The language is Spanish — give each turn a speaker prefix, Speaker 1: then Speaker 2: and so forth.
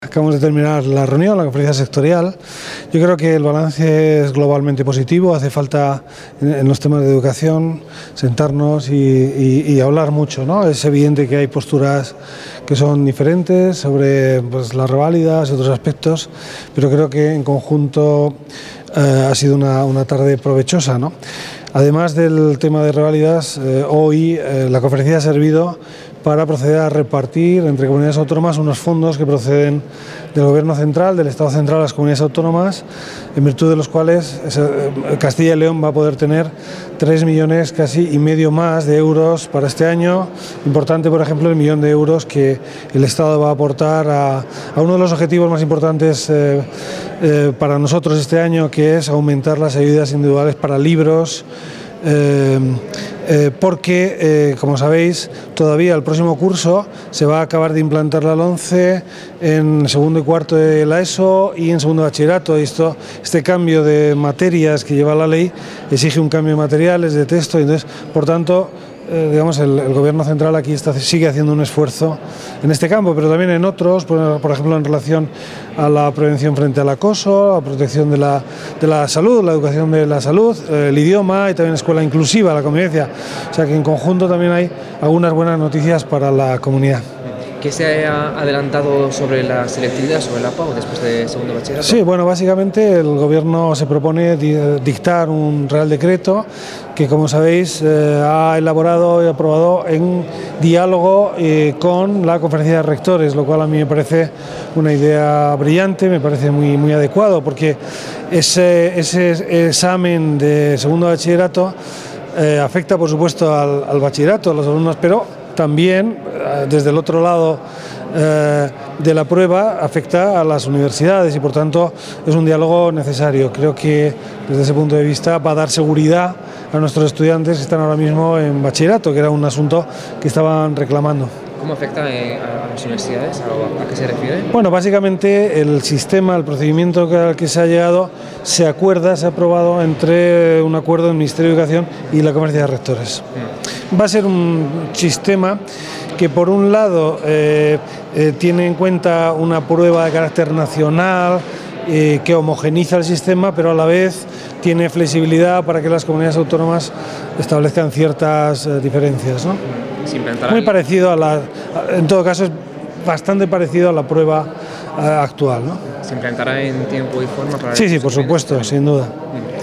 Speaker 1: Acabamos de terminar la reunión, la conferencia sectorial. Yo creo que el balance es globalmente positivo. Hace falta en los temas de educación sentarnos y hablar mucho, ¿no? Es evidente que hay posturas que son diferentes sobre las reválidas y otros aspectos, pero creo que en conjunto ha sido una tarde provechosa, ¿no? Además del tema de reválidas, hoy la conferencia ha servido para proceder a repartir entre comunidades autónomas unos fondos que proceden del Gobierno central, del Estado central a las comunidades autónomas, en virtud de los cuales Castilla y León va a poder tener 3 millones casi y medio más de euros para este año. Importante, por ejemplo, el 1 millón de euros que el Estado va a aportar a uno de los objetivos más importantes para nosotros este año, que es aumentar las ayudas individuales para libros, porque, como sabéis, todavía el próximo curso se va a acabar de implantar la LOMCE en segundo y cuarto de la ESO y en segundo de bachillerato. Y este cambio de materias que lleva la ley exige un cambio de materiales, de texto, y entonces, por tanto, digamos, el Gobierno central aquí sigue haciendo un esfuerzo en este campo, pero también en otros, por ejemplo, en relación a la prevención frente al acoso, la protección de la salud, la educación de la salud, el idioma y también escuela inclusiva, la convivencia. O sea que en conjunto también hay algunas buenas noticias para la comunidad.
Speaker 2: ¿Qué se ha adelantado sobre la selectividad, sobre la PAU después de segundo bachillerato?
Speaker 1: Sí, bueno, básicamente el Gobierno se propone dictar un Real Decreto que, como sabéis, ha elaborado y aprobado en diálogo con la Conferencia de Rectores, lo cual a mí me parece una idea brillante, me parece muy adecuado, porque ese examen de segundo bachillerato afecta, por supuesto, al bachillerato, a los alumnos, pero también, desde el otro lado de la prueba, afecta a las universidades y, por tanto, es un diálogo necesario. Creo que, desde ese punto de vista, va a dar seguridad a nuestros estudiantes que están ahora mismo en bachillerato, que era un asunto que estaban reclamando.
Speaker 2: ¿Cómo afecta a las universidades? ¿A qué se refiere?
Speaker 1: Bueno, básicamente el sistema, el procedimiento al que se ha llegado, se ha aprobado entre un acuerdo del Ministerio de Educación y la Conferencia de Rectores. Va a ser un sistema que, por un lado, tiene en cuenta una prueba de carácter nacional que homogeniza el sistema, pero a la vez tiene flexibilidad para que las comunidades autónomas establezcan ciertas diferencias, ¿no? Muy parecido en todo caso es bastante parecido a la prueba actual, ¿no?
Speaker 2: ¿Se implantará en tiempo y forma para?
Speaker 1: Sí, por supuesto, sin duda.